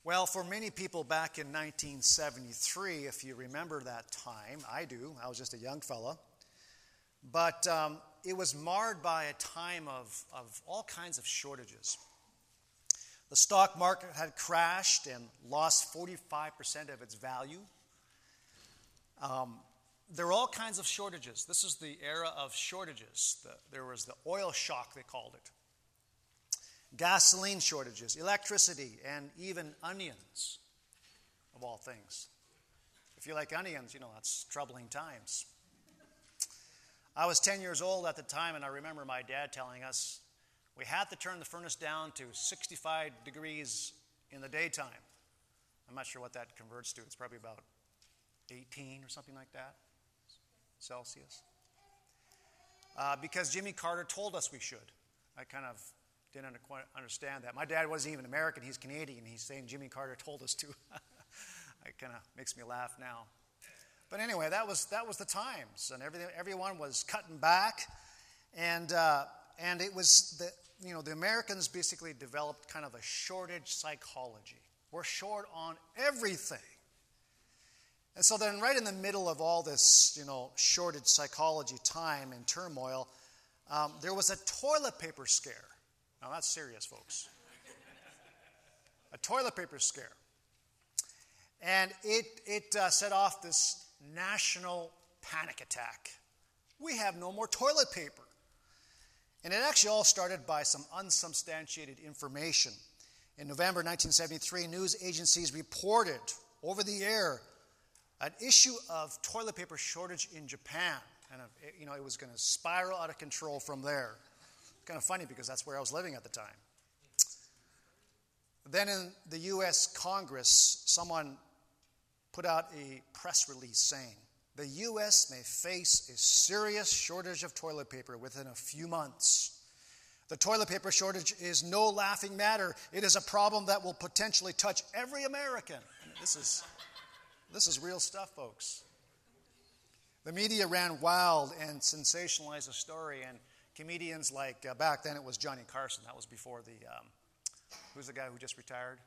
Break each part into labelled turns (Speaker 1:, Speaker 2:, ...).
Speaker 1: Well, for many people back in 1973, if you remember that time, I do, I was just a young fella, but it was marred by a time of all kinds of shortages. The stock market had crashed and lost 45% of its value. There were all kinds of shortages. This is the era of shortages. There was the oil shock, they called it. Gasoline shortages, electricity, and even onions, of all things. If you like onions, that's troubling times. I was 10 years old at the time, and I remember my dad telling us we had to turn the furnace down to 65 degrees in the daytime. I'm not sure what that converts to. It's probably about 18 or something like that, Celsius. Because Jimmy Carter told us we should. I kind of didn't quite understand that. My dad wasn't even American. He's Canadian. He's saying Jimmy Carter told us to. It kind of makes me laugh now. But anyway, that was the times, and everyone was cutting back, and it was the Americans basically developed kind of a shortage psychology. We're short on everything. And so then right in the middle of all this, shortage psychology time and turmoil, there was a toilet paper scare. Now that's serious, folks. A toilet paper scare. And it set off this national panic attack. We have no more toilet paper. And it actually all started by some unsubstantiated information. In November 1973, news agencies reported over the air an issue of toilet paper shortage in Japan. And it was going to spiral out of control from there. Kind of funny because that's where I was living at the time. Then in the U.S. Congress, someone put out a press release saying, the U.S. may face a serious shortage of toilet paper within a few months. The toilet paper shortage is no laughing matter. It is a problem that will potentially touch every American. This is real stuff, folks. The media ran wild and sensationalized the story, and comedians like, back then it was Johnny Carson. That was before who's the guy who just retired?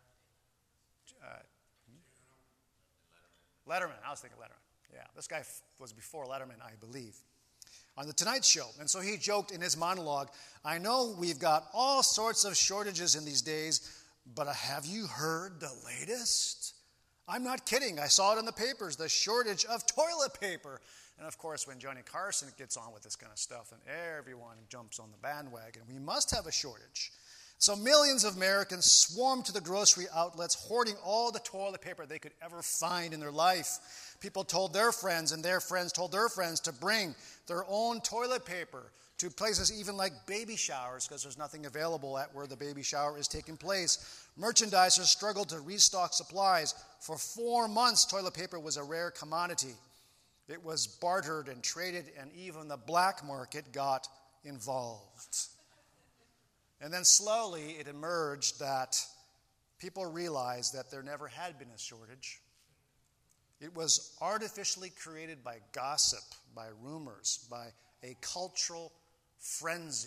Speaker 1: Letterman. I was thinking Letterman. Yeah, this guy was before Letterman, I believe, on The Tonight Show. And so he joked in his monologue, I know we've got all sorts of shortages in these days, but have you heard the latest? I'm not kidding. I saw it in the papers, the shortage of toilet paper. And of course, when Johnny Carson gets on with this kind of stuff, and everyone jumps on the bandwagon, we must have a shortage. So millions of Americans swarmed to the grocery outlets, hoarding all the toilet paper they could ever find in their life. People told their friends, and their friends told their friends to bring their own toilet paper to places even like baby showers, because there's nothing available at where the baby shower is taking place. Merchandisers struggled to restock supplies. For 4 months, toilet paper was a rare commodity. It was bartered and traded, and even the black market got involved. And then slowly it emerged that people realized that there never had been a shortage. It was artificially created by gossip, by rumors, by a cultural frenzy.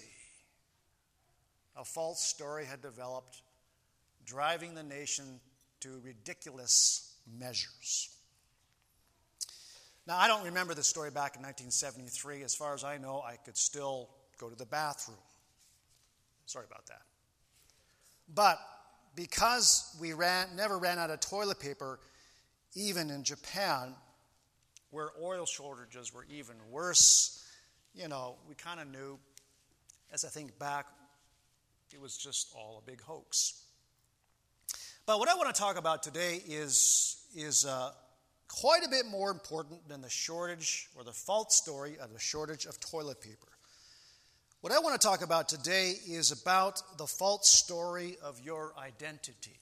Speaker 1: A false story had developed, driving the nation to ridiculous measures. Now, I don't remember the story back in 1973. As far as I know, I could still go to the bathroom. Sorry about that. But because we never ran out of toilet paper, even in Japan, where oil shortages were even worse, we kind of knew, as I think back, it was just all a big hoax. But what I want to talk about today is quite a bit more important than the shortage or the false story of the shortage of toilet paper. What I want to talk about today is about the false story of your identity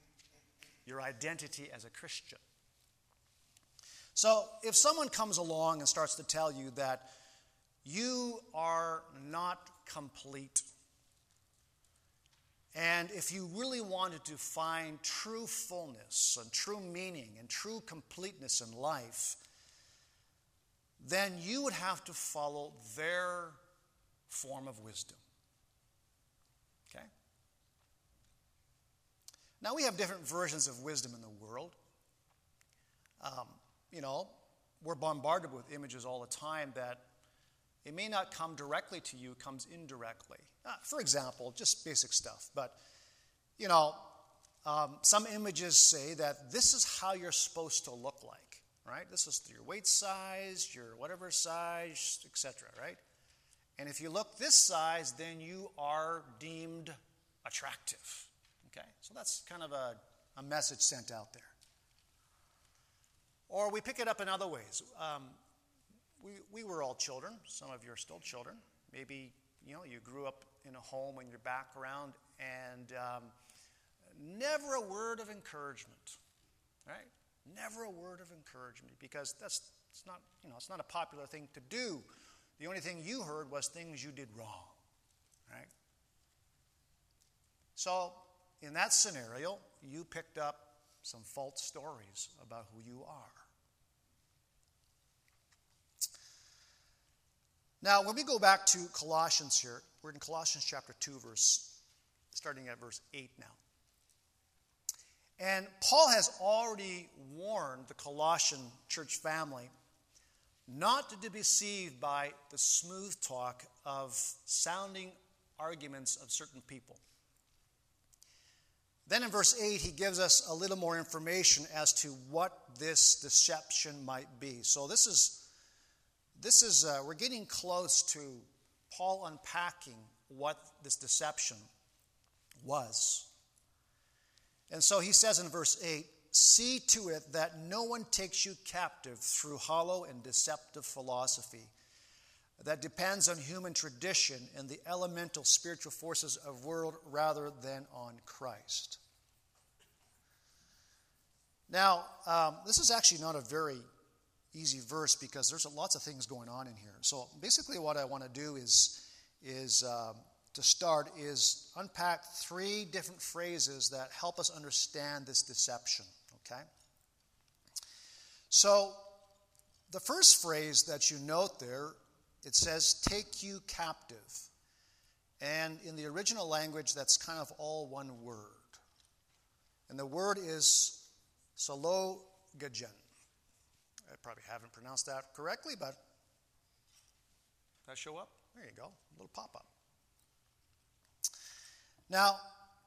Speaker 1: as a Christian. So if someone comes along and starts to tell you that you are not complete, and if you really wanted to find true fullness and true meaning and true completeness in life, then you would have to follow their form of wisdom. Okay? Now, we have different versions of wisdom in the world. We're bombarded with images all the time that it may not come directly to you, it comes indirectly. For example, just basic stuff, but, some images say that this is how you're supposed to look like, right? This is your weight size, your whatever size, etc., right? And if you look this size, then you are deemed attractive, okay? So that's kind of a message sent out there. Or we pick it up in other ways. We were all children. Some of you are still children. Maybe, you grew up in a home in your background and never a word of encouragement, right? Never a word of encouragement because it's not a popular thing to do. The only thing you heard was things you did wrong, right? So in that scenario, you picked up some false stories about who you are. Now, when we go back to Colossians here, we're in Colossians chapter 2, starting at verse 8 now. And Paul has already warned the Colossian church family not to be deceived by the smooth talk of sounding arguments of certain people. Then in verse 8, he gives us a little more information as to what this deception might be. So this is we're getting close to Paul unpacking what this deception was. And so he says in verse 8, "See to it that no one takes you captive through hollow and deceptive philosophy that depends on human tradition and the elemental spiritual forces of the world rather than on Christ." Now, this is actually not a very easy verse because there's lots of things going on in here. So basically what I want to do is to start is unpack 3 different phrases that help us understand this deception, okay? So the first phrase that you note there, it says, "take you captive." And in the original language, that's kind of all one word. And the word is sologagen. I probably haven't pronounced that correctly, but does that show up? There you go, a little pop-up. Now,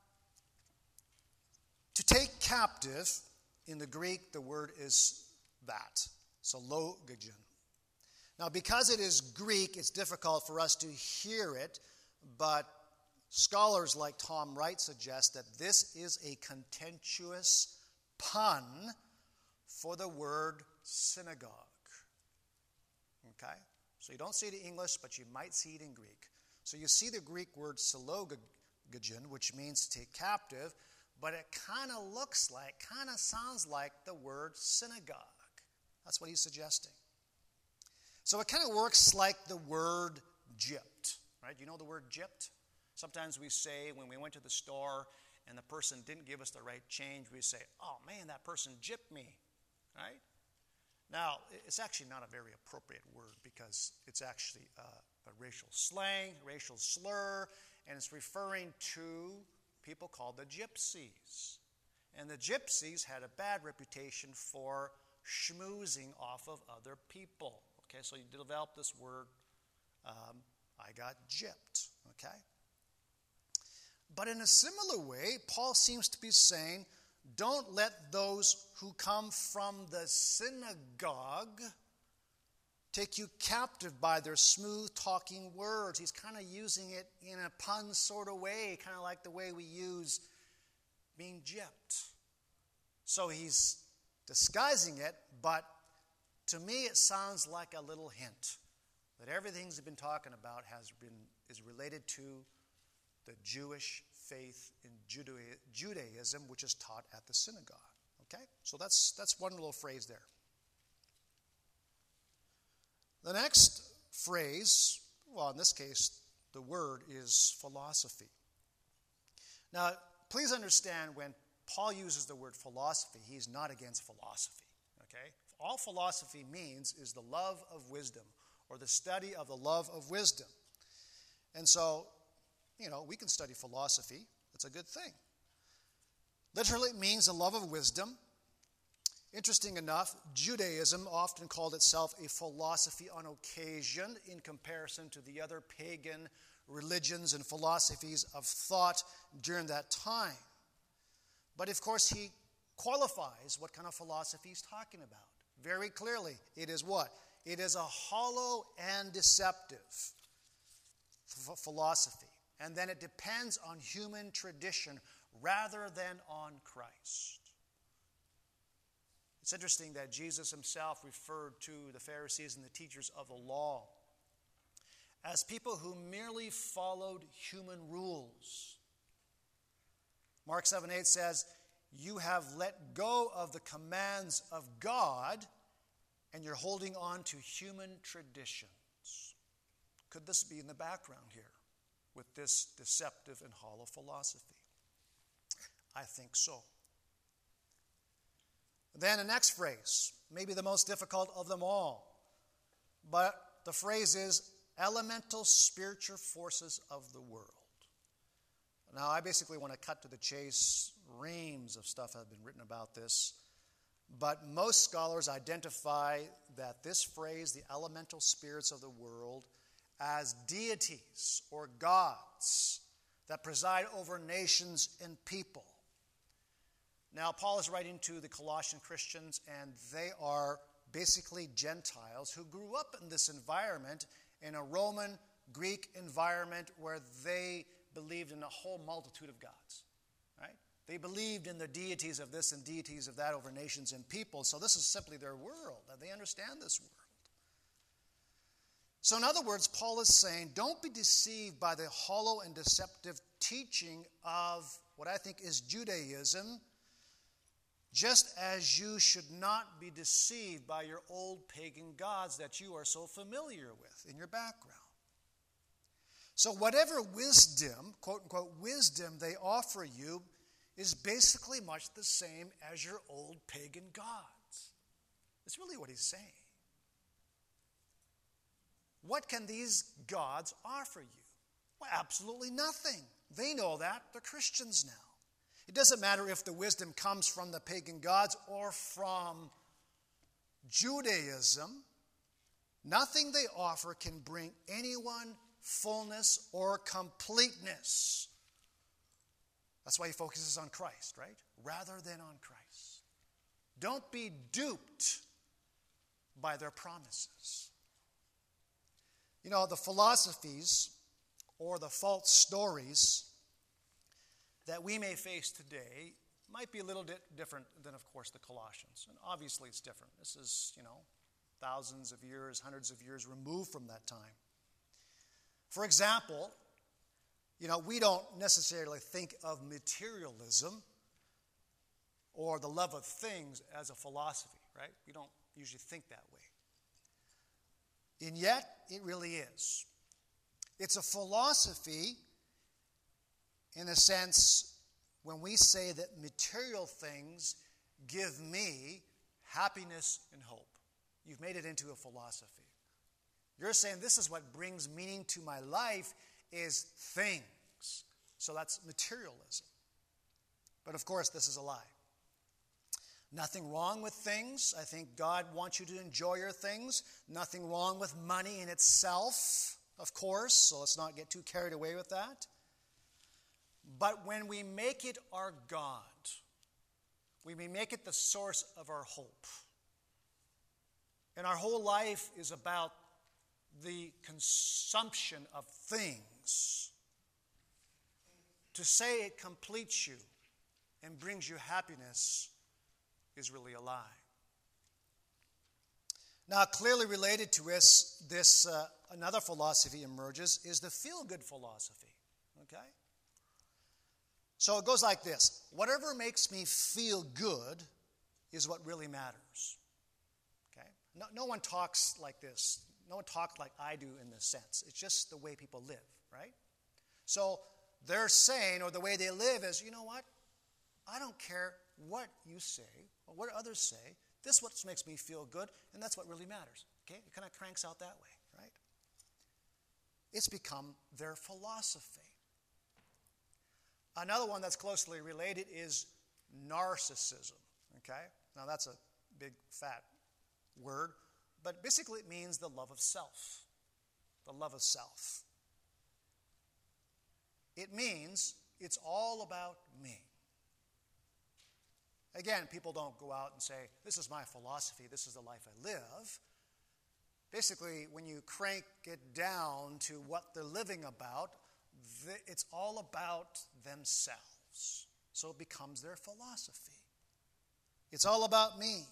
Speaker 1: to take captive, in the Greek, the word is that, sologagen. Now, because it is Greek, it's difficult for us to hear it, but scholars like Tom Wright suggest that this is a contentious pun for the word synagogue. Okay? So you don't see it in English, but you might see it in Greek. So you see the Greek word sologagen, which means to take captive, but it kind of sounds like the word synagogue. That's what he's suggesting. So it kind of works like the word gypped, right? You know the word gypped? Sometimes we say when we went to the store and the person didn't give us the right change, we say, "Oh man, that person gypped me," right? Now, it's actually not a very appropriate word because it's actually a racial slang, racial slur, and it's referring to people called the gypsies. And the gypsies had a bad reputation for schmoozing off of other people. Okay, so you develop this word, I got gypped, okay? But in a similar way, Paul seems to be saying, don't let those who come from the synagogue take you captive by their smooth-talking words. He's kind of using it in a pun sort of way, kind of like the way we use being gypped. So he's disguising it, but to me it sounds like a little hint that everything he's been talking about is related to the Jewish faith in Judaism, which is taught at the synagogue. Okay? So that's one little phrase there. The next phrase, well, in this case, the word is philosophy. Now, please understand when Paul uses the word philosophy, he's not against philosophy. Okay? All philosophy means is the love of wisdom or the study of the love of wisdom. And so, we can study philosophy. It's a good thing. Literally, it means the love of wisdom. Interesting enough, Judaism often called itself a philosophy on occasion in comparison to the other pagan religions and philosophies of thought during that time. But of course, he qualifies what kind of philosophy he's talking about. Very clearly, it is what? It is a hollow and deceptive philosophy. And then it depends on human tradition rather than on Christ. It's interesting that Jesus himself referred to the Pharisees and the teachers of the law as people who merely followed human rules. Mark 7:8 says, "You have let go of the commands of God, and you're holding on to human traditions." Could this be in the background here with this deceptive and hollow philosophy? I think so. Then the next phrase, maybe the most difficult of them all. But the phrase is elemental spiritual forces of the world. Now, I basically want to cut to the chase. Reams of stuff have been written about this. But most scholars identify that this phrase, the elemental spirits of the world, as deities or gods that preside over nations and people. Now, Paul is writing to the Colossian Christians, and they are basically Gentiles who grew up in this environment, in a Roman, Greek environment where they believed in a whole multitude of gods. Right? They believed in the deities of this and deities of that over nations and people. So this is simply their world, and they understand this world. So in other words, Paul is saying, don't be deceived by the hollow and deceptive teaching of what I think is Judaism, just as you should not be deceived by your old pagan gods that you are so familiar with in your background. So whatever wisdom, quote-unquote wisdom, they offer you is basically much the same as your old pagan gods. That's really what he's saying. What can these gods offer you? Well, absolutely nothing. They know that. They're Christians now. It doesn't matter if the wisdom comes from the pagan gods or from Judaism. Nothing they offer can bring anyone fullness or completeness. That's why he focuses on Christ, right? Rather than on Christ. Don't be duped by their promises. You know, the philosophies or the false stories that we may face today might be a little bit different than, of course, the Colossians. And obviously it's different. This is, thousands of years, hundreds of years removed from that time. For example, we don't necessarily think of materialism or the love of things as a philosophy, right? We don't usually think that way. And yet, it really is. It's a philosophy in a sense when we say that material things give me happiness and hope. You've made it into a philosophy. You're saying this is what brings meaning to my life is things. So that's materialism. But of course, this is a lie. Nothing wrong with things. I think God wants you to enjoy your things. Nothing wrong with money in itself, of course. So let's not get too carried away with that. But when we make it our God, when we make it the source of our hope, and our whole life is about the consumption of things, to say it completes you and brings you happiness is really a lie. Now, clearly related to this another philosophy emerges is the feel-good philosophy. Okay? So it goes like this. Whatever makes me feel good is what really matters. Okay? No one talks like this. No one talks like I do in this sense. It's just the way people live, right? So they're saying, or the way they live is, you know what? I don't care what you say or what others say. This is what makes me feel good, and that's what really matters. Okay? It kind of cranks out that way, right? It's become their philosophy. Another one that's closely related is narcissism. Okay? Now that's a big fat word, but basically it means the love of self. The love of self. It means it's all about me. Again, people don't go out and say, this is my philosophy, this is the life I live. Basically, when you crank it down to what they're living about, it's all about themselves. So it becomes their philosophy. It's all about me.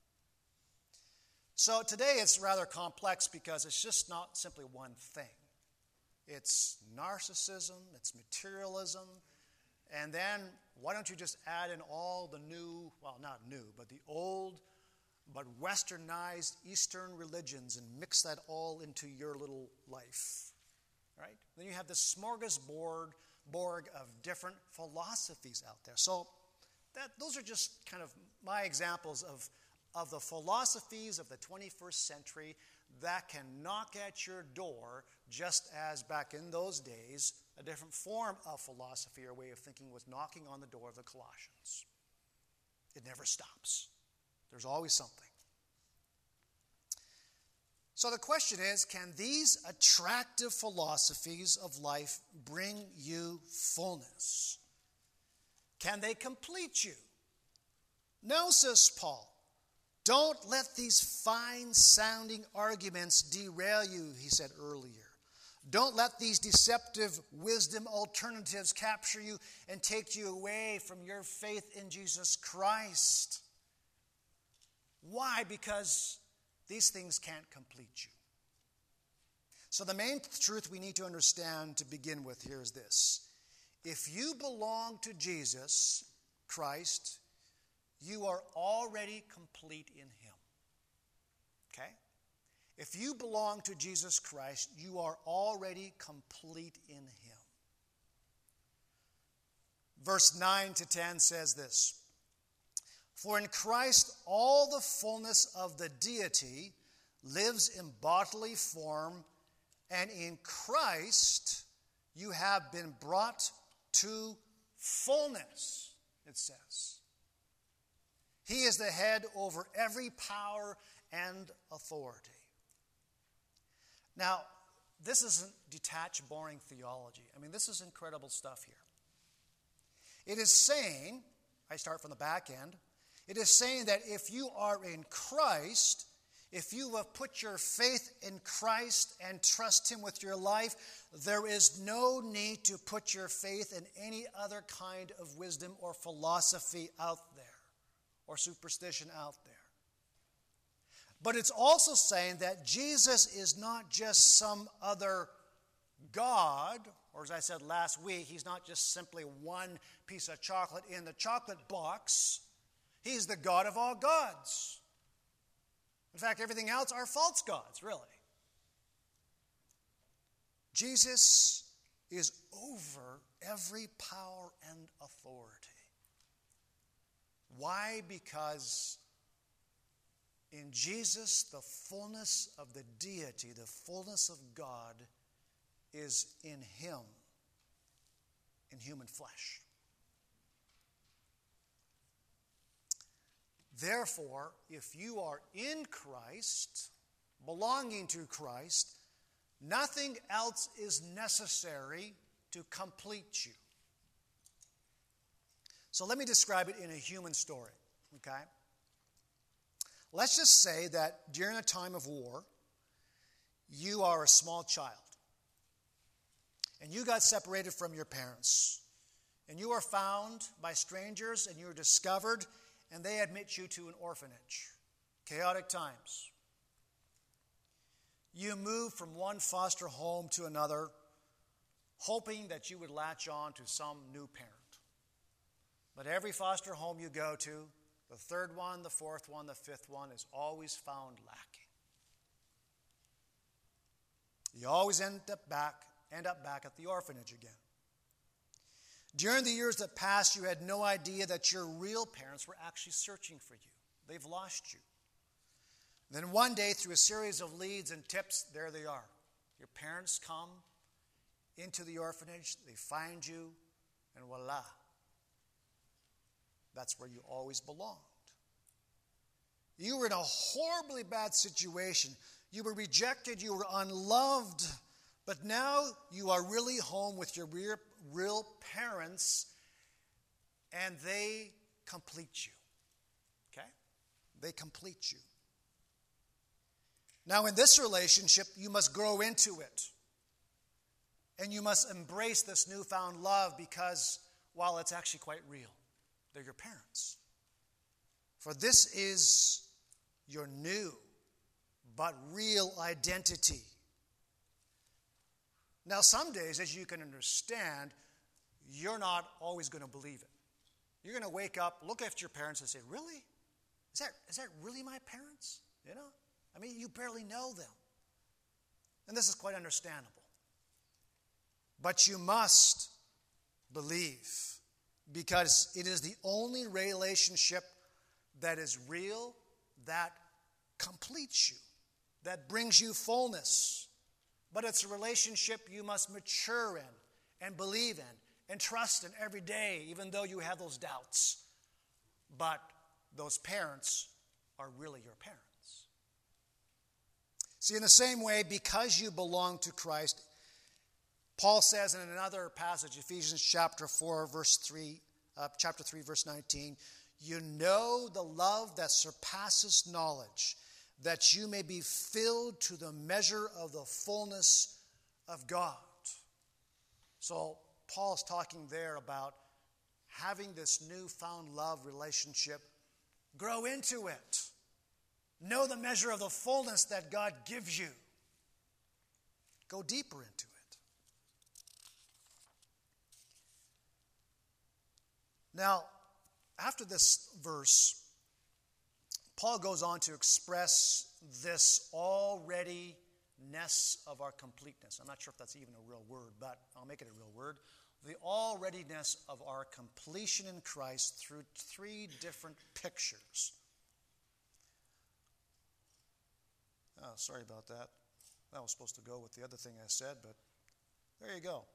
Speaker 1: So today it's rather complex because it's just not simply one thing. It's narcissism, it's materialism, and then why don't you just add in all the new, well, not new, but the old, but westernized Eastern religions and mix that all into your little life, right? Then you have this smorgasbord of different philosophies out there. So those are just kind of my examples of the philosophies of the 21st century that can knock at your door, just as back in those days, a different form of philosophy or way of thinking was knocking on the door of the Colossians. It never stops. There's always something. So the question is, can these attractive philosophies of life bring you fullness? Can they complete you? No, says Paul. Don't let these fine-sounding arguments derail you, he said earlier. Don't let these deceptive wisdom alternatives capture you and take you away from your faith in Jesus Christ. Why? Because these things can't complete you. So the main truth we need to understand to begin with here is this. If you belong to Jesus Christ, you are already complete in him. Okay? If you belong to Jesus Christ, you are already complete in him. Verse 9 to 10 says this. For in Christ all the fullness of the deity lives in bodily form, and in Christ you have been brought to fullness, it says. He is the head over every power and authority. Now, this isn't detached, boring theology. I mean, this is incredible stuff here. It is saying, I start from the back end, it is saying that if you are in Christ, if you have put your faith in Christ and trust him with your life, there is no need to put your faith in any other kind of wisdom or philosophy out there, or superstition out there. But it's also saying that Jesus is not just some other God, or as I said last week, he's not just simply one piece of chocolate in the chocolate box. He's the God of all gods. In fact, everything else are false gods, really. Jesus is over every power and authority. Why? Because in Jesus, the fullness of the deity, the fullness of God, is in him, in human flesh. Therefore, if you are in Christ, belonging to Christ, nothing else is necessary to complete you. So let me describe it in a human story, okay? Let's just say that during a time of war, you are a small child, and you got separated from your parents, and you are found by strangers, and you are discovered, and they admit you to an orphanage. Chaotic times. You move from one foster home to another, hoping that you would latch on to some new parent. But every foster home you go to, the third one, the fourth one, the fifth one, is always found lacking. You always end up back at the orphanage again. During the years that passed, you had no idea that your real parents were actually searching for you. They've lost you. Then one day, through a series of leads and tips, there they are. Your parents come into the orphanage, they find you, and voila. That's where you always belonged. You were in a horribly bad situation. You were rejected. You were unloved. But now you are really home with your real parents, and they complete you. Okay? They complete you. Now, in this relationship, you must grow into it. And you must embrace this newfound love because, while it's actually quite real, they're your parents. For this is your new but real identity. Now, some days, as you can understand, you're not always going to believe it. You're going to wake up, look at your parents and say, really? Is that really my parents? You know? I mean, you barely know them. And this is quite understandable. But you must believe, because it is the only relationship that is real, that completes you, that brings you fullness. But it's a relationship you must mature in and believe in and trust in every day, even though you have those doubts. But those parents are really your parents. See, in the same way, because you belong to Christ, Paul says in another passage, Ephesians chapter 3, verse 19, you know the love that surpasses knowledge, that you may be filled to the measure of the fullness of God. So Paul's talking there about having this newfound love relationship. Grow into it. Know the measure of the fullness that God gives you. Go deeper into it. Now, after this verse, Paul goes on to express this alreadiness of our completeness. I'm not sure if that's even a real word, but I'll make it a real word. The alreadiness of our completion in Christ through three different pictures. Oh, sorry about that. That was supposed to go with the other thing I said, but there you go.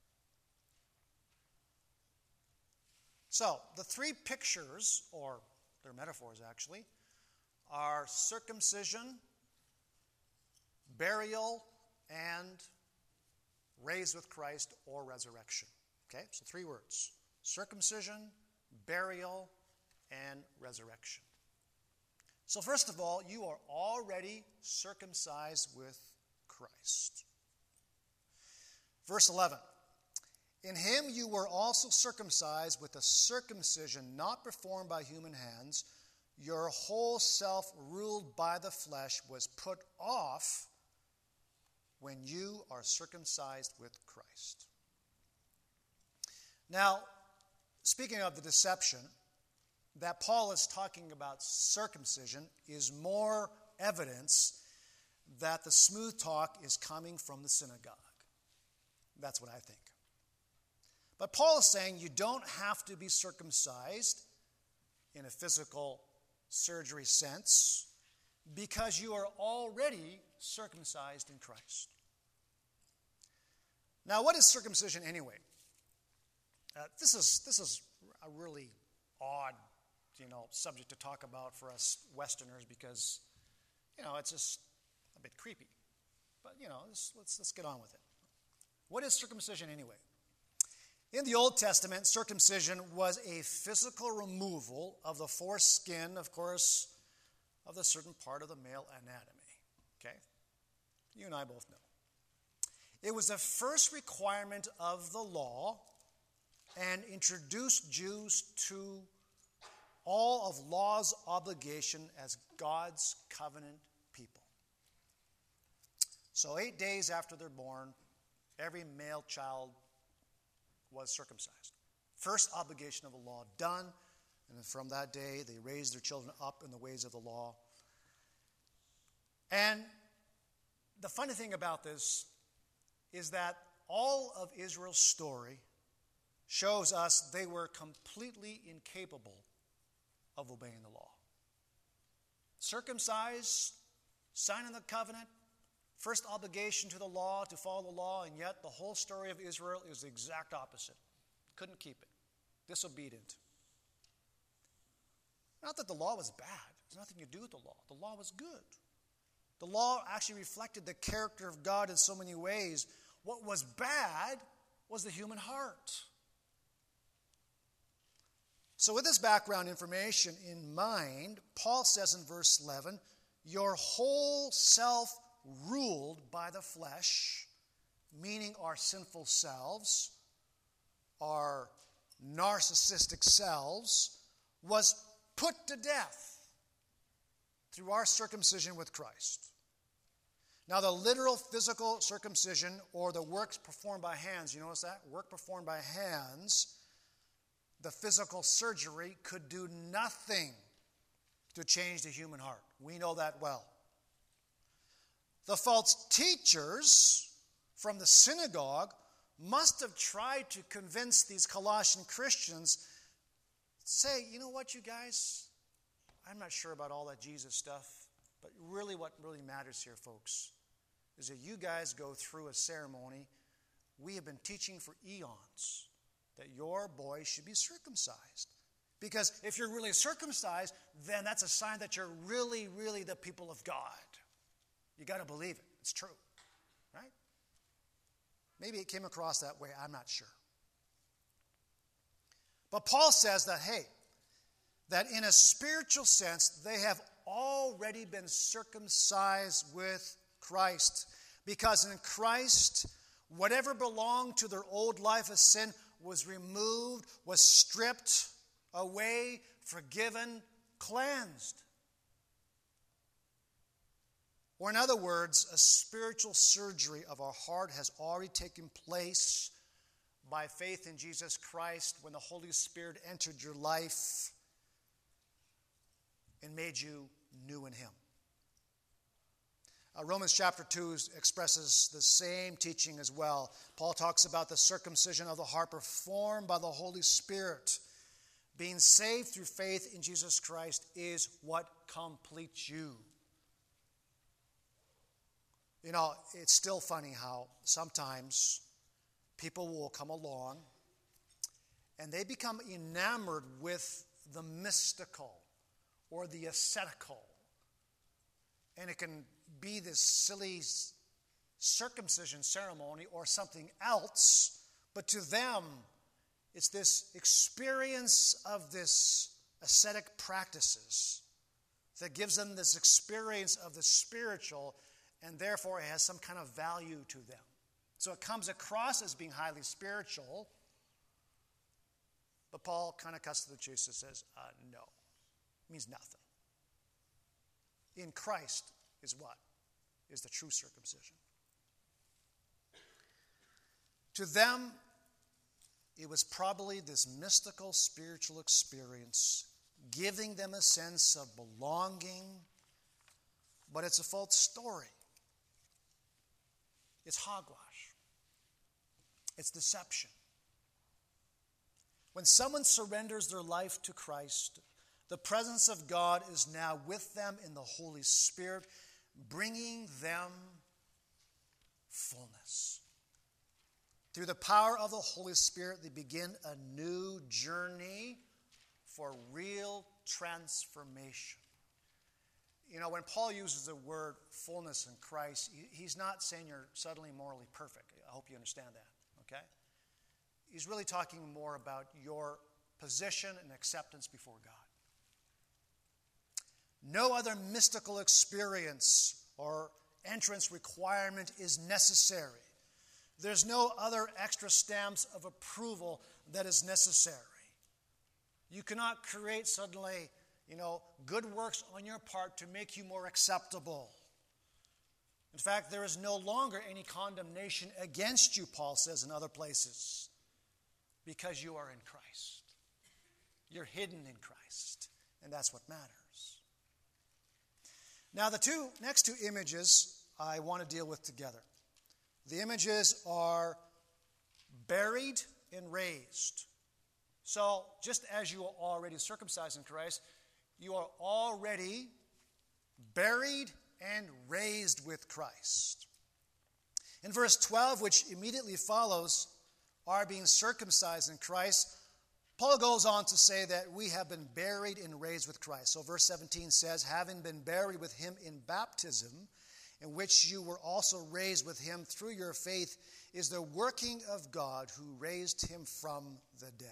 Speaker 1: So, the three pictures, or they're metaphors actually, are circumcision, burial, and raised with Christ or resurrection. Okay, so three words. Circumcision, burial, and resurrection. So first of all, you are already circumcised with Christ. Verse 11. In him you were also circumcised with a circumcision not performed by human hands. Your whole self, ruled by the flesh, was put off when you are circumcised with Christ. Now, speaking of the deception, that Paul is talking about circumcision is more evidence that the smooth talk is coming from the synagogue. That's what I think. But Paul is saying you don't have to be circumcised in a physical surgery sense because you are already circumcised in Christ. Now, what is circumcision anyway? This is a really odd, subject to talk about for us Westerners because, it's just a bit creepy. But, let's get on with it. What is circumcision anyway? In the Old Testament, circumcision was a physical removal of the foreskin, of course, of the certain part of the male anatomy. Okay? You and I both know. It was the first requirement of the law and introduced Jews to all of law's obligation as God's covenant people. So 8 days after they're born, every male child was circumcised. First obligation of the law done, and from that day they raised their children up in the ways of the law. And the funny thing about this is that all of Israel's story shows us they were completely incapable of obeying the law. Circumcised, signing the covenant, first obligation to the law, to follow the law, and yet the whole story of Israel is the exact opposite. Couldn't keep it. Disobedient. Not that the law was bad. There's nothing to do with the law. The law was good. The law actually reflected the character of God in so many ways. What was bad was the human heart. So with this background information in mind, Paul says in verse 11, your whole self ruled by the flesh, meaning our sinful selves, our narcissistic selves, was put to death through our circumcision with Christ. Now, the literal physical circumcision or the works performed by hands, you notice that? Work performed by hands, the physical surgery could do nothing to change the human heart. We know that well. The false teachers from the synagogue must have tried to convince these Colossian Christians, say, you know what, you guys, I'm not sure about all that Jesus stuff, but really what really matters here, folks, is that you guys go through a ceremony. We have been teaching for eons that your boy should be circumcised. Because if you're really circumcised, then that's a sign that you're really, really the people of God. You got to believe it. It's true, right? Maybe it came across that way. I'm not sure. But Paul says that, hey, that in a spiritual sense, they have already been circumcised with Christ. Because in Christ, whatever belonged to their old life of sin was removed, was stripped away, forgiven, cleansed. Or in other words, a spiritual surgery of our heart has already taken place by faith in Jesus Christ when the Holy Spirit entered your life and made you new in Him. Romans chapter 2 expresses the same teaching as well. Paul talks about the circumcision of the heart performed by the Holy Spirit. Being saved through faith in Jesus Christ is what completes you. You know, it's still funny how sometimes people will come along and they become enamored with the mystical or the ascetical. And it can be this silly circumcision ceremony or something else, but to them, it's this experience of this ascetic practices that gives them this experience of the spiritual, and therefore it has some kind of value to them. So it comes across as being highly spiritual, but Paul kind of cuts to the chase and says, no, it means nothing. In Christ is what? Is the true circumcision. To them, it was probably this mystical spiritual experience giving them a sense of belonging, but it's a false story. It's hogwash. It's deception. When someone surrenders their life to Christ, the presence of God is now with them in the Holy Spirit, bringing them fullness. Through the power of the Holy Spirit, they begin a new journey for real transformation. You know, when Paul uses the word fullness in Christ, he's not saying you're suddenly morally perfect. I hope you understand that, okay? He's really talking more about your position and acceptance before God. No other mystical experience or entrance requirement is necessary. There's no other extra stamps of approval that is necessary. You cannot create suddenly, good works on your part to make you more acceptable. In fact, there is no longer any condemnation against you, Paul says in other places, because you are in Christ. You're hidden in Christ, and that's what matters. Now, the next two images I want to deal with together. The images are buried and raised. So, just as you are already circumcised in Christ, you are already buried and raised with Christ. In verse 12, which immediately follows, are being circumcised in Christ. Paul goes on to say that we have been buried and raised with Christ. So verse 17 says, having been buried with him in baptism, in which you were also raised with him through your faith, is the working of God who raised him from the dead.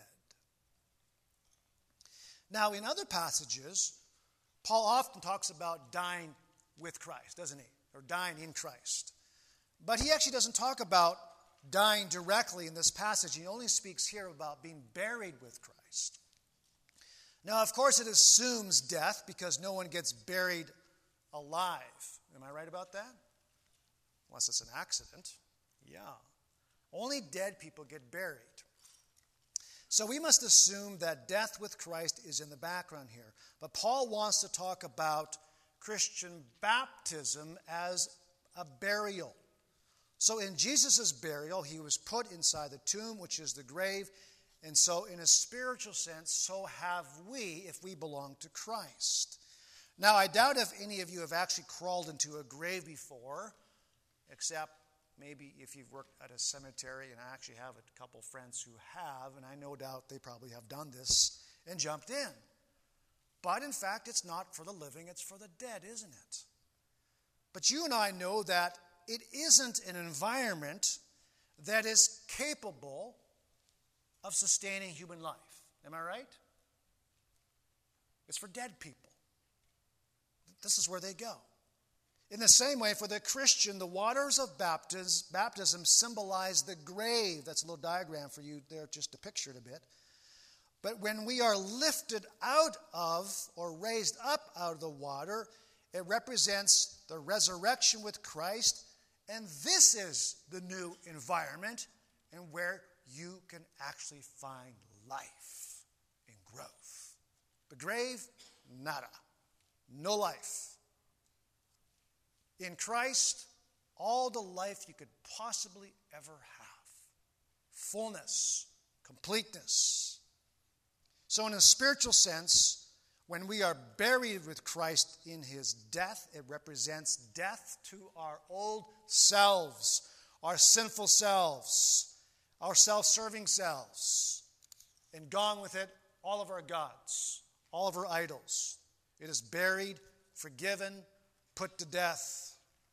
Speaker 1: Now, in other passages, Paul often talks about dying with Christ, doesn't he? Or dying in Christ. But he actually doesn't talk about dying directly in this passage. He only speaks here about being buried with Christ. Now, of course, it assumes death because no one gets buried alive. Am I right about that? Unless it's an accident. Yeah. Only dead people get buried. So we must assume that death with Christ is in the background here. But Paul wants to talk about Christian baptism as a burial. So in Jesus' burial, he was put inside the tomb, which is the grave. And so in a spiritual sense, so have we if we belong to Christ. Now, I doubt if any of you have actually crawled into a grave before, except maybe if you've worked at a cemetery, and I actually have a couple friends who have, and I no doubt they probably have done this and jumped in. But in fact, it's not for the living, it's for the dead, isn't it? But you and I know that it isn't an environment that is capable of sustaining human life. Am I right? It's for dead people. This is where they go. In the same way, for the Christian, the waters of baptism symbolize the grave. That's a little diagram for you there just to picture it a bit. But when we are lifted out of or raised up out of the water, it represents the resurrection with Christ. And this is the new environment and where you can actually find life and growth. The grave, nada. No life. In Christ, all the life you could possibly ever have. Fullness, completeness. So in a spiritual sense, when we are buried with Christ in his death, it represents death to our old selves, our sinful selves, our self-serving selves, and gone with it all of our gods, all of our idols. It is buried, forgiven, put to death.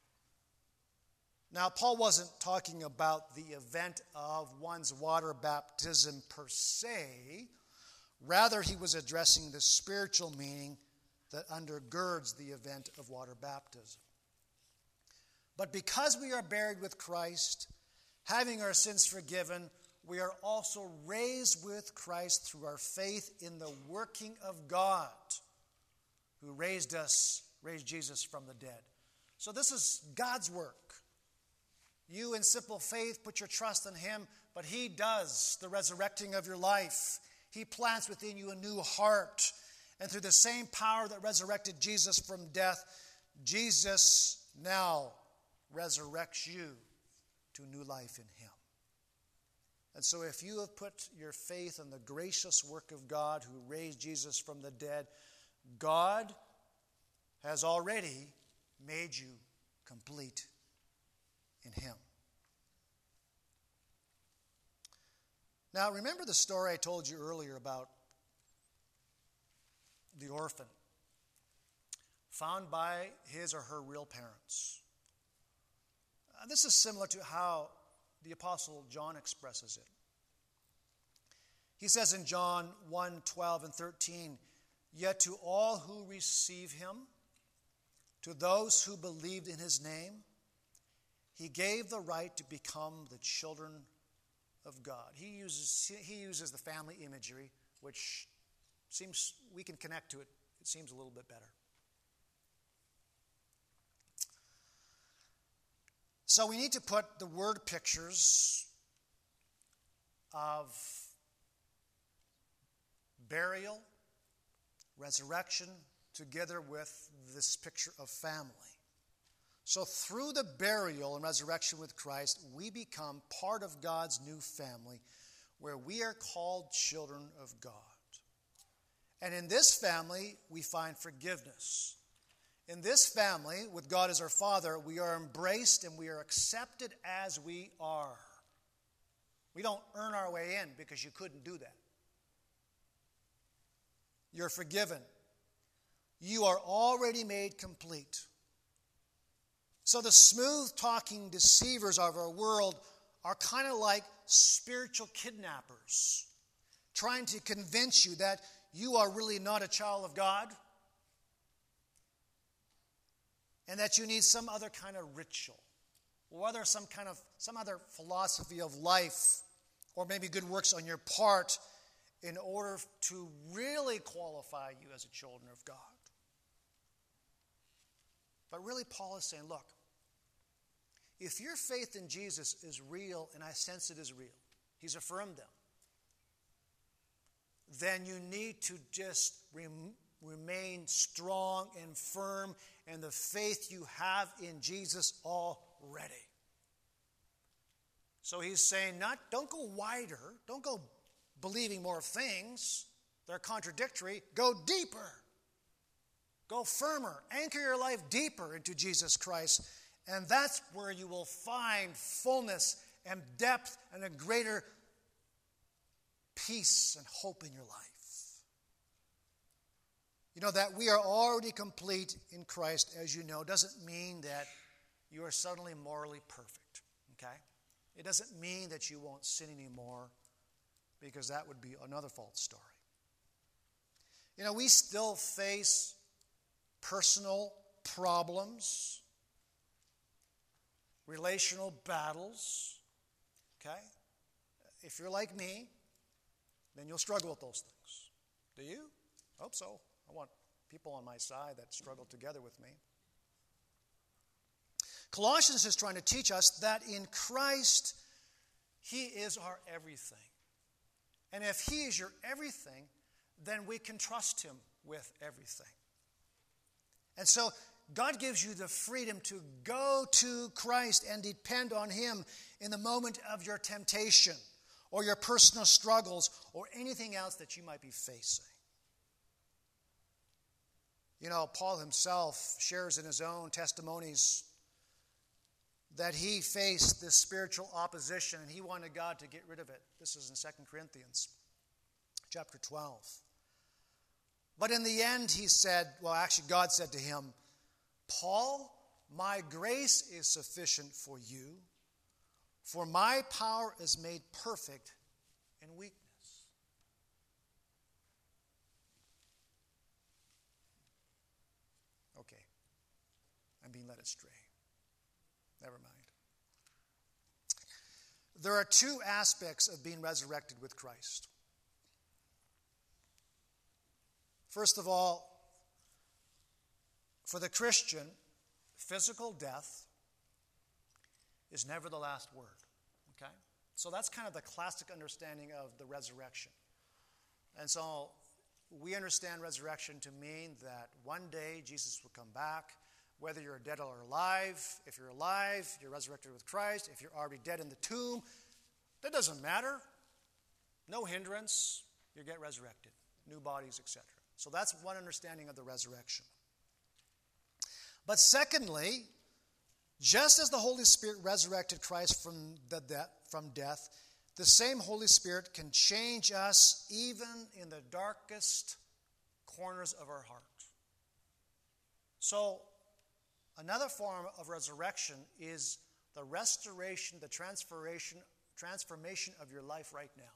Speaker 1: Now, Paul wasn't talking about the event of one's water baptism per se. Rather, he was addressing the spiritual meaning that undergirds the event of water baptism. But because we are buried with Christ, having our sins forgiven, we are also raised with Christ through our faith in the working of God, who raised Jesus from the dead. So this is God's work. You in simple faith put your trust in him, but he does the resurrecting of your life. He plants within you a new heart. And through the same power that resurrected Jesus from death, Jesus now resurrects you to new life in him. And so if you have put your faith in the gracious work of God who raised Jesus from the dead, God has already made you complete in him. Now, remember the story I told you earlier about the orphan found by his or her real parents. This is similar to how the Apostle John expresses it. He says in John 1:12 and 13, "Yet to all who receive him, to those who believed in his name, he gave the right to become the children of God." He uses the family imagery, which seems we can connect to it. It seems a little bit better. So we need to put the word pictures of burial, resurrection, together with this picture of family. So through the burial and resurrection with Christ, we become part of God's new family where we are called children of God. And in this family, we find forgiveness. In this family, with God as our Father, we are embraced and we are accepted as we are. We don't earn our way in because you couldn't do that. You're forgiven. You are already made complete. So the smooth-talking deceivers of our world are kind of like spiritual kidnappers, trying to convince you that you are really not a child of God and that you need some other kind of ritual or whether some other philosophy of life or maybe good works on your part in order to really qualify you as a children of God. But really, Paul is saying, look, if your faith in Jesus is real, and I sense it is real, he's affirmed them, then you need to just remain strong and firm in the faith you have in Jesus already. So he's saying, don't go wider, don't go believing more things. They're contradictory. Go deeper. Go firmer. Anchor your life deeper into Jesus Christ. And that's where you will find fullness and depth and a greater peace and hope in your life. You know, that we are already complete in Christ, as you know, doesn't mean that you are suddenly morally perfect. Okay? It doesn't mean that you won't sin anymore, because that would be another false story. You know, we still face personal problems, relational battles, okay? If you're like me, then you'll struggle with those things. Do you? I hope so. I want people on my side that struggle together with me. Colossians is trying to teach us that in Christ, he is our everything. And if he is your everything, then we can trust him with everything. And so God gives you the freedom to go to Christ and depend on him in the moment of your temptation or your personal struggles or anything else that you might be facing. You know, Paul himself shares in his own testimonies that he faced this spiritual opposition and he wanted God to get rid of it. This is in 2 Corinthians chapter 12. But in the end he said, well, actually God said to him, Paul, my grace is sufficient for you, for my power is made perfect in weakness. Okay, I'm being led astray. Never mind. There are two aspects of being resurrected with Christ. First of all, for the Christian, physical death is never the last word. Okay? So that's kind of the classic understanding of the resurrection. And so we understand resurrection to mean that one day Jesus will come back, whether you're dead or alive. If you're alive, you're resurrected with Christ. If you're already dead in the tomb, that doesn't matter. No hindrance. You get resurrected. New bodies, etc. So that's one understanding of the resurrection. But secondly, just as the Holy Spirit resurrected Christ from death, the same Holy Spirit can change us even in the darkest corners of our heart. So another form of resurrection is the restoration, the transformation of your life right now.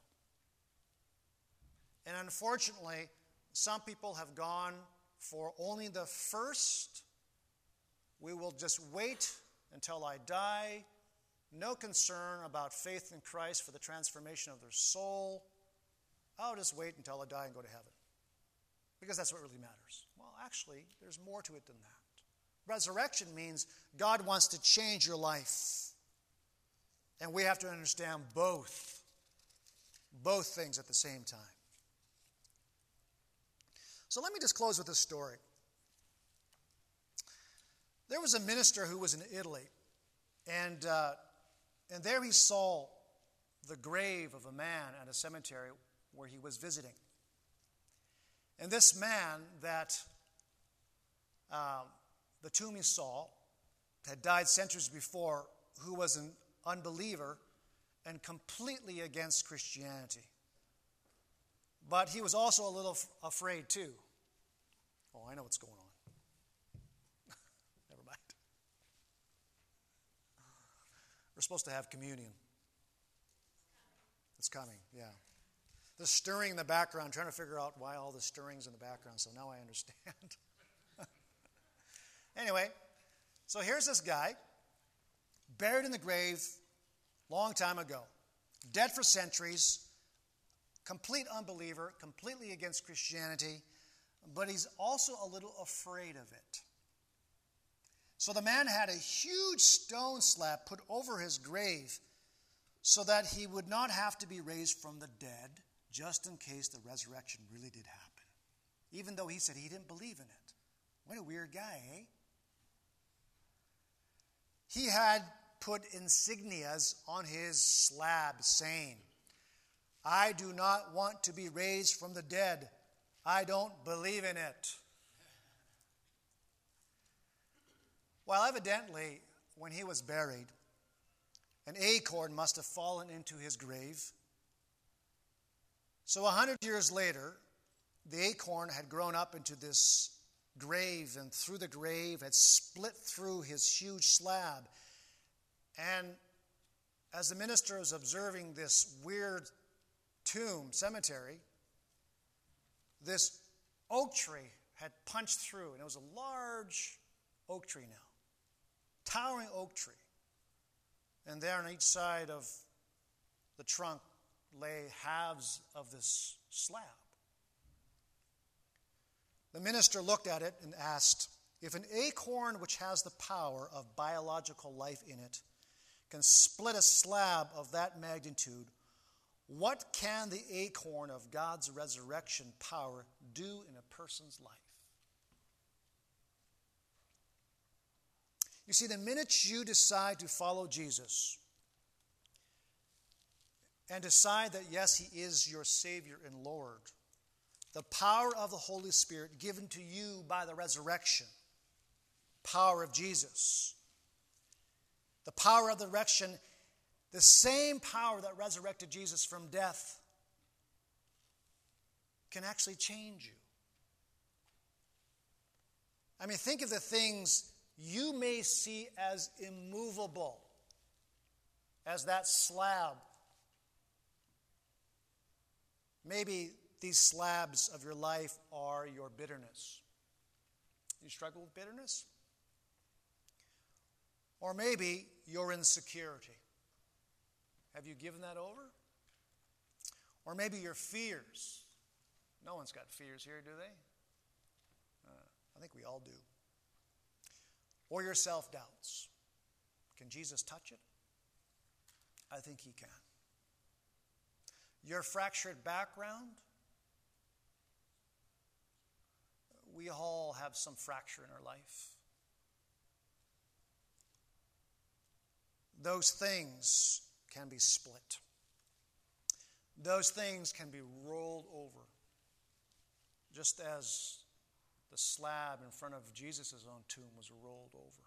Speaker 1: And unfortunately, some people have gone for only the first. We will just wait until I die. No concern about faith in Christ for the transformation of their soul. I'll just wait until I die and go to heaven, because that's what really matters. Well, actually, there's more to it than that. Resurrection means God wants to change your life. And we have to understand both things at the same time. So let me just close with a story. There was a minister who was in Italy, and there he saw the grave of a man at a cemetery where he was visiting. And this man that the tomb he saw had died centuries before, who was an unbeliever and completely against Christianity. But he was also a little afraid too. Oh, I know what's going on. Never mind. We're supposed to have communion. It's coming, yeah. The stirring in the background, trying to figure out why all the stirring's in the background, so now I understand. Anyway, so here's this guy, buried in the grave long time ago, dead for centuries, complete unbeliever, completely against Christianity, but he's also a little afraid of it. So the man had a huge stone slab put over his grave so that he would not have to be raised from the dead, just in case the resurrection really did happen. Even though he said he didn't believe in it. What a weird guy, eh? He had put insignias on his slab saying, I do not want to be raised from the dead. I don't believe in it. Well, evidently, when he was buried, an acorn must have fallen into his grave. So 100 years later, the acorn had grown up into this grave, and through the grave had split through his huge slab. And as the minister was observing this weird tomb, cemetery, this oak tree had punched through, and it was a large oak tree now, towering oak tree. And there on each side of the trunk lay halves of this slab. The minister looked at it and asked, if an acorn which has the power of biological life in it can split a slab of that magnitude, what can the acorn of God's resurrection power do in a person's life? You see, the minute you decide to follow Jesus and decide that, yes, he is your Savior and Lord, the power of the Holy Spirit given to you by the resurrection, power of Jesus, the power of the resurrection, the same power that resurrected Jesus from death, can actually change you. I mean, think of the things you may see as immovable, as that slab. Maybe these slabs of your life are your bitterness. You struggle with bitterness? Or maybe your insecurity. Have you given that over? Or maybe your fears. No one's got fears here, do they? I think we all do. Or your self-doubts. Can Jesus touch it? I think he can. Your fractured background. We all have some fracture in our life. Those things can be split. Those things can be rolled over. Just as the slab in front of Jesus' own tomb was rolled over.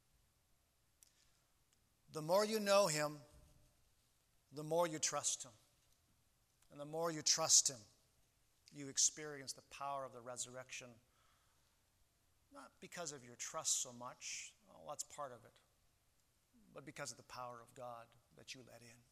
Speaker 1: The more you know him, the more you trust him. And the more you trust him, you experience the power of the resurrection. Not because of your trust so much, well, that's part of it, but because of the power of God that you let in.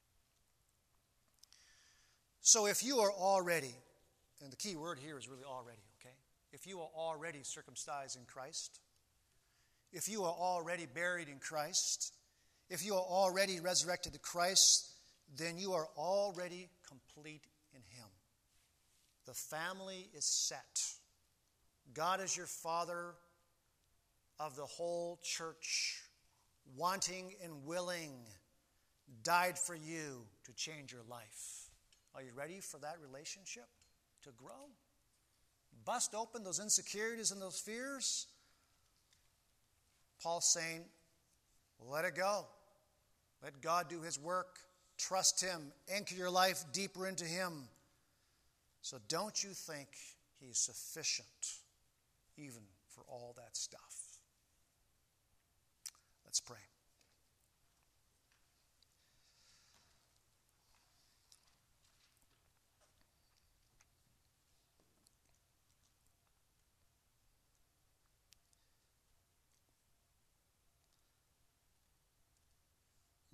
Speaker 1: So if you are already, and the key word here is really already, okay? If you are already circumcised in Christ, if you are already buried in Christ, if you are already resurrected to Christ, then you are already complete in him. The family is set. God is your Father of the whole church, wanting and willing, died for you to change your life. Are you ready for that relationship to grow? Bust open those insecurities and those fears. Paul's saying, let it go. Let God do his work. Trust him. Anchor your life deeper into him. So don't you think he's sufficient even for all that stuff? Let's pray.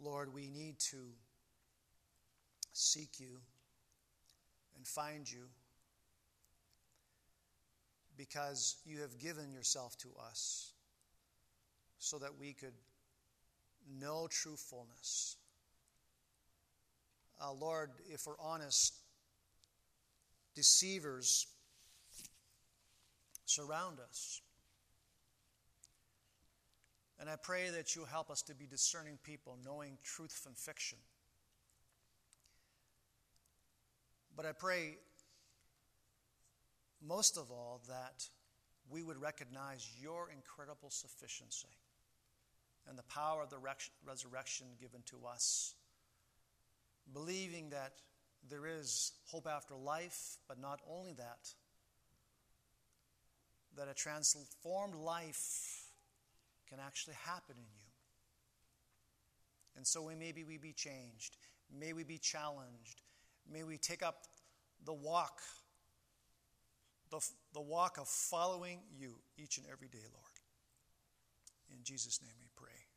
Speaker 1: Lord, we need to seek you and find you because you have given yourself to us so that we could know true fullness. Lord, if we're honest, deceivers surround us. And I pray that you help us to be discerning people, knowing truth from fiction. But I pray, most of all, that we would recognize your incredible sufficiency and the power of the resurrection given to us, believing that there is hope after life, but not only that, that a transformed life can actually happen in you. And so maybe we be changed. May we be challenged. May we take up the walk of following you each and every day, Lord. In Jesus' name we pray.